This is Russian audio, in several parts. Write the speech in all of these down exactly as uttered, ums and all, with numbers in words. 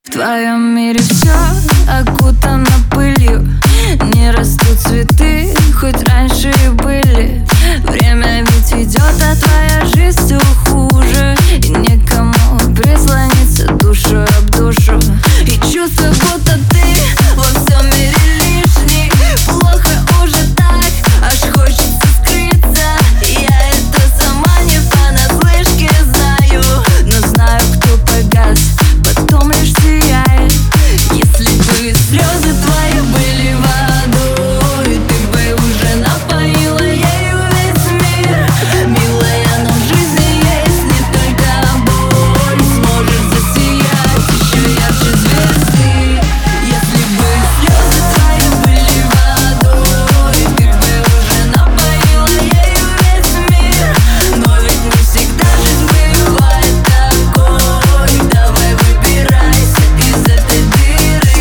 В твоем мире все окутано пылью, не растут цветы, хоть раньше и были. Время ведь идет, а твоя жизнь все хуже, и некому прислониться душу об душу. И чувство, будто ты во всем мире лишний. Плохо уже так, аж хочется скрыться. Я это сама не понаслышке знаю, но знаю, кто погас, потом лишь сияет. Если бы слезы твои были водой, ты бы уже напоила ею весь мир. Милая, но в жизни есть не только боль, сможешь засиять еще ярче звезды. Если бы слезы твои были водой, ты бы уже напоила ею весь мир. Но ведь не всегда жизнь бывает такой. Давай выбирайся из этой дыры.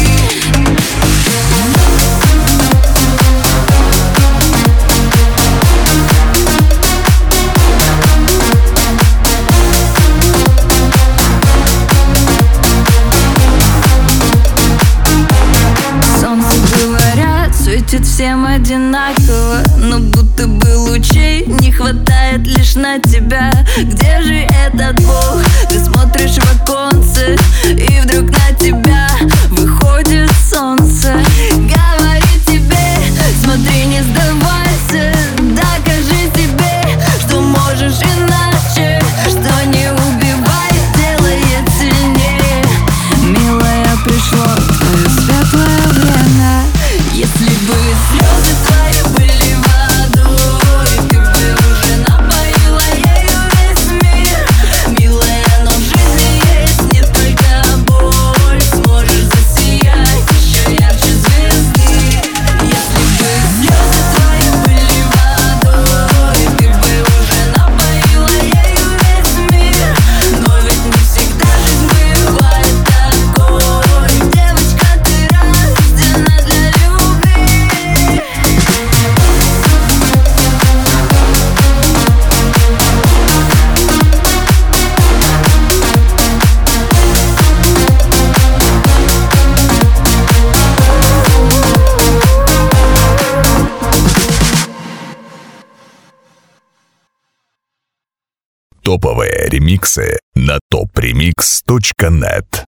Солнце, говорят, светит всем одинаково, но будто бы лучей не хватает лишь на тебя. Где же этот Бог? Ты смотришь в оконце, и вдруг на тебя выходит солнце. Говорит тебе: смотри, не сдавайся, докажи себе, что можешь иначе, что не убивает, делает сильнее. Милая, пришло твое светлое время. Если бы слезы твои были водой, ты бы уже напоила ею весь мир. Милая, но в жизни есть не только боль, сможешь засиять еще ярче звезды. Если бы слезы твои были водой, ты бы уже напоила ею весь мир. Но ведь не всегда жизнь бывает такой. Девочка, ты рождена для любви. Топовые ремиксы на топ ремикс точка нет.